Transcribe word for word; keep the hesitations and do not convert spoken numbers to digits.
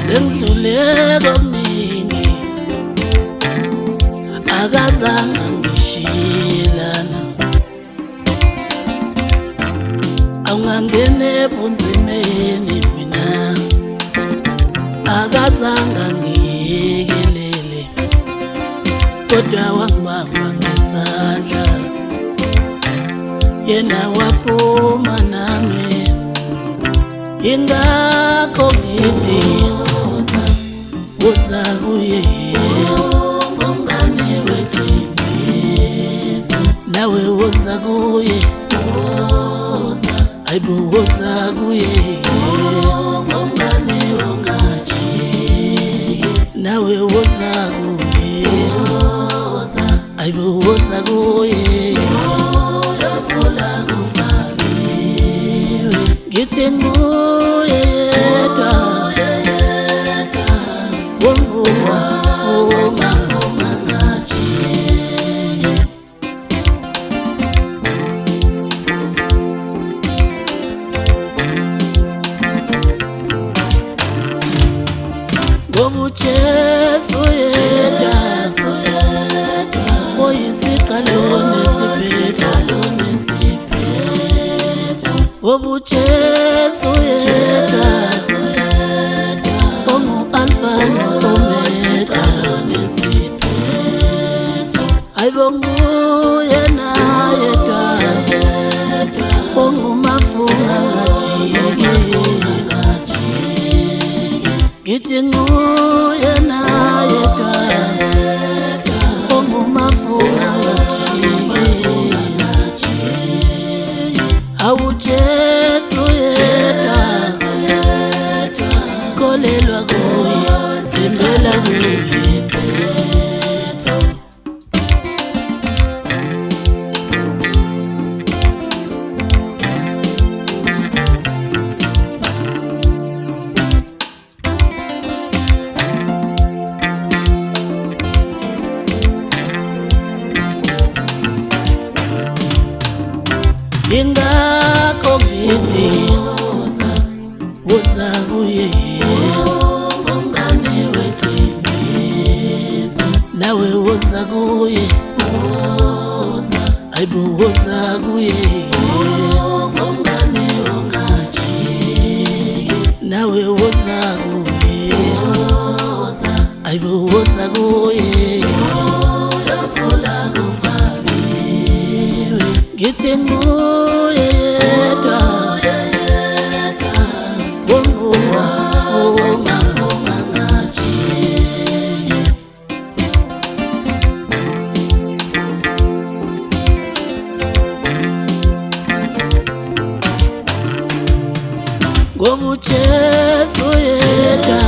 sengidluleko mningi akazange ngishilana awungangene ebunzimeni mina akazange ngiyekelele kodwa wangibamba ngesandla yena waphuma nami ingakho ngithi woza kuye ngomngane weqiniso nawe woza kuye ayibo woza kuye ngomngane ongajiki nawe woza kuye ayibo woza kuye uyafula kuvaliwe ngithi nguye yedwa wonguma woma ngajiki ngoba uJesu yedwa oyisiqalo nesiphetho ngoba uJesu yedwa ongu-Alpha no-Omega ayibo nguye nayedwa ongumafunga ngajiki ngithi nguye nayedwa ongumafunga ngajiki awuJesu yedwa kolelwa kuye thembela kuye ingakho ngithi woza kuye ngomngane weqiniso nawe woza kuye ayibo woza kuye ngomngane ongajiki nawe woza kuye ayibo woza kuye uyafula kuvaliwe ngithi nguye yedwa wonguma woma ngajiki ngoba uJesu yedwa